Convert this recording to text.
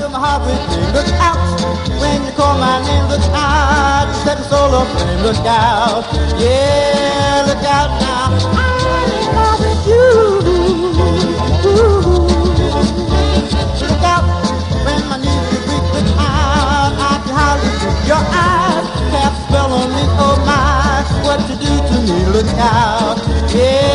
my heart with me. Look out when you call my name. Look out, set the soul of flame. Look out, yeah, look out now. I'm in love with you. Look out when my knees get weak. Look out, I can hardly see your eyes cast a spell on me. Oh my, what you do to me? Look out, yeah.